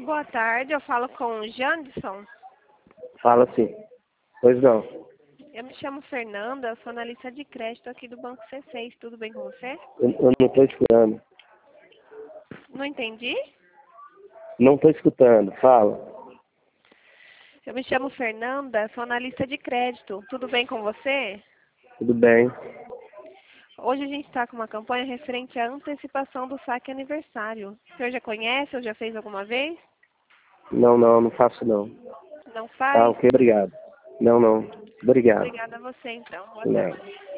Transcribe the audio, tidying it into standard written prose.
Boa tarde, eu falo com o Jandson. Fala sim. Pois não. Eu me chamo Fernanda, sou analista de crédito aqui do Banco C6. Tudo bem com você? Eu não estou escutando. Não entendi? Não estou escutando. Fala. Eu me chamo Fernanda, sou analista de crédito. Tudo bem com você? Tudo bem? Hoje a gente está com uma campanha referente à antecipação do saque aniversário. O senhor já conhece ou já fez alguma vez? Não faço não. Não Tá, faz? ok, obrigado. Não. Obrigado. Obrigada a você então. Boa Não. tarde.